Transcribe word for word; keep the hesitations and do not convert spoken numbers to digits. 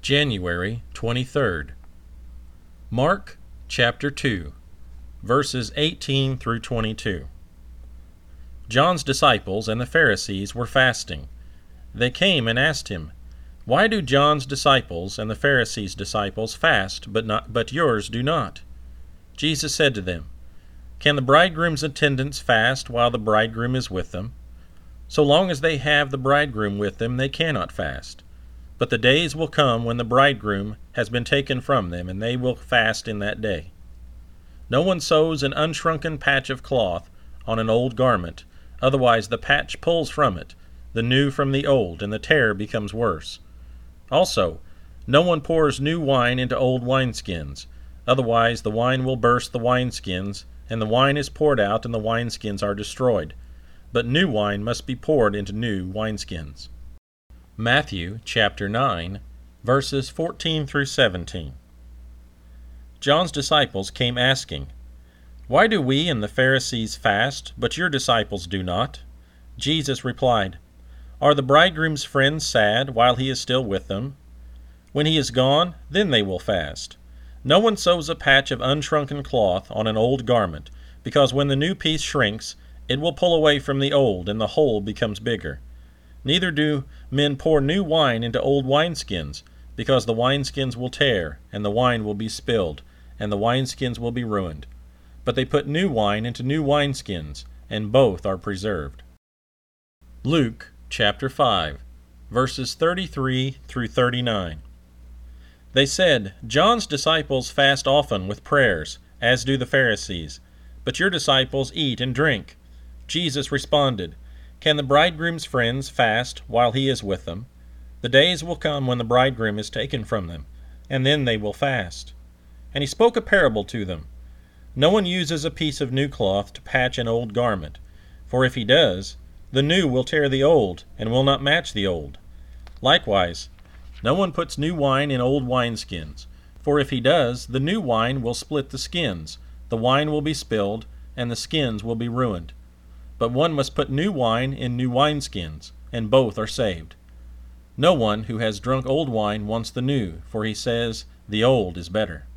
January twenty-third. Mark chapter two, verses eighteen through twenty-two. John's disciples and the Pharisees were fasting. They came and asked him, "Why do John's disciples and the Pharisees' disciples fast, but not but yours do not?" Jesus said to them, "Can the bridegroom's attendants fast while the bridegroom is with them? So long as they have the bridegroom with them, they cannot fast. But the days will come when the bridegroom has been taken from them, and they will fast in that day. No one sews an unshrunken patch of cloth on an old garment, otherwise the patch pulls from it, the new from the old, and the tear becomes worse. Also, no one pours new wine into old wineskins, otherwise the wine will burst the wineskins, and the wine is poured out, and the wineskins are destroyed. But new wine must be poured into new wineskins." Matthew chapter nine, verses fourteen through seventeen. John's disciples came asking, "Why do we and the Pharisees fast, but your disciples do not?" Jesus replied, "Are the bridegroom's friends sad while he is still with them? When he is gone, then they will fast. No one sews a patch of unshrunken cloth on an old garment, because when the new piece shrinks, it will pull away from the old, and the hole becomes bigger. Neither do men pour new wine into old wineskins, because the wineskins will tear, and the wine will be spilled, and the wineskins will be ruined. But they put new wine into new wineskins, and both are preserved." Luke chapter five, verses thirty-three through thirty-nine. They said, "John's disciples fast often with prayers, as do the Pharisees, but your disciples eat and drink." Jesus responded, "Can the bridegroom's friends fast while he is with them? The days will come when the bridegroom is taken from them, and then they will fast." And he spoke a parable to them. "No one uses a piece of new cloth to patch an old garment, for if he does, the new will tear the old, and will not match the old. Likewise, no one puts new wine in old wineskins, for if he does, the new wine will split the skins, the wine will be spilled, and the skins will be ruined. But one must put new wine in new wineskins, and both are saved. No one who has drunk old wine wants the new, for he says, the old is better."